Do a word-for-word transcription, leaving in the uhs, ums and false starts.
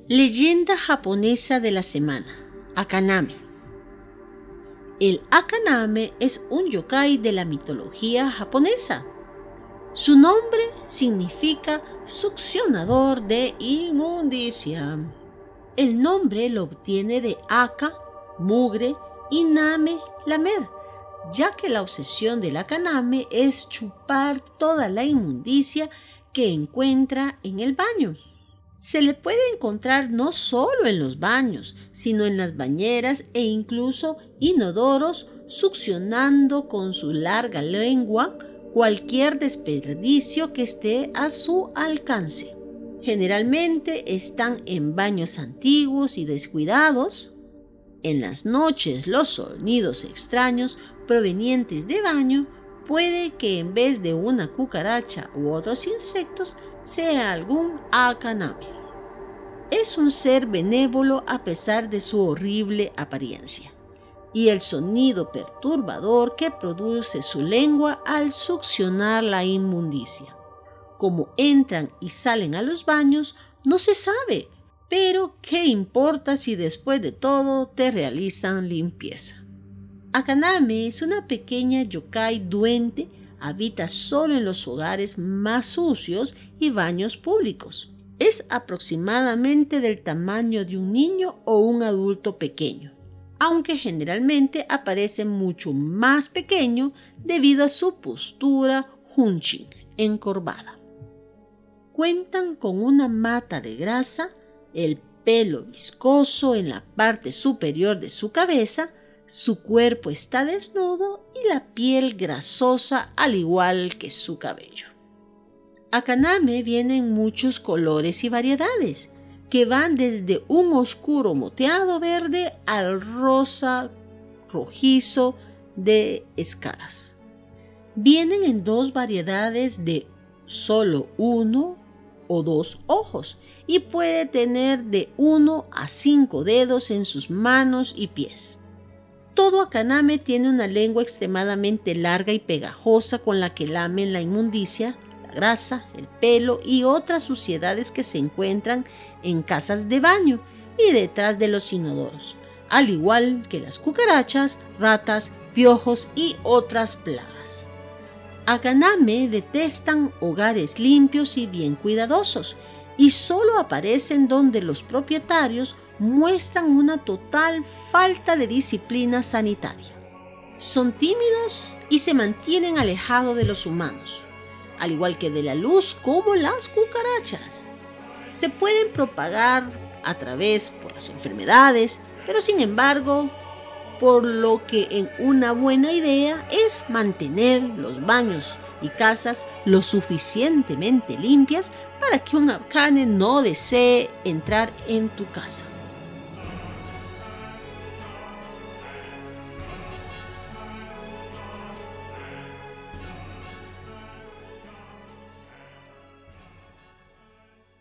Leyenda japonesa de la semana: Akaname. El Akaname es un yokai de la mitología japonesa. Su nombre significa succionador de inmundicia. El nombre lo obtiene de aka, mugre, y name, lamer, ya que la obsesión del Akaname es chupar toda la inmundicia que encuentra en el baño. Se le puede encontrar no solo en los baños, sino en las bañeras e incluso inodoros, succionando con su larga lengua cualquier desperdicio que esté a su alcance. Generalmente están en baños antiguos y descuidados. En las noches, los sonidos extraños provenientes de baño puede que en vez de una cucaracha u otros insectos sea algún Akaname. Es un ser benévolo a pesar de su horrible apariencia y el sonido perturbador que produce su lengua al succionar la inmundicia. Cómo entran y salen a los baños no se sabe, pero ¿qué importa si después de todo te realizan limpieza? Akaname es una pequeña yokai duende, habita solo en los hogares más sucios y baños públicos. Es aproximadamente del tamaño de un niño o un adulto pequeño, aunque generalmente aparece mucho más pequeño debido a su postura hunchin, encorvada. Cuentan con una mata de grasa, el pelo viscoso en la parte superior de su cabeza, su cuerpo está desnudo y la piel grasosa al igual que su cabello. Akaname viene en muchos colores y variedades, que van desde un oscuro moteado verde al rosa rojizo de escaras. Vienen en dos variedades de solo uno o dos ojos y puede tener de uno a cinco dedos en sus manos y pies. Todo Akaname tiene una lengua extremadamente larga y pegajosa con la que lamen la inmundicia, la grasa, el pelo y otras suciedades que se encuentran en casas de baño y detrás de los inodoros, al igual que las cucarachas, ratas, piojos y otras plagas. Akaname detestan hogares limpios y bien cuidadosos y solo aparecen donde los propietarios muestran una total falta de disciplina sanitaria. Son tímidos y se mantienen alejados de los humanos, al igual que de la luz como las cucarachas. Se pueden propagar a través por las enfermedades, pero sin embargo, por lo que en una buena idea es mantener los baños y casas lo suficientemente limpias para que un Akane no desee entrar en tu casa.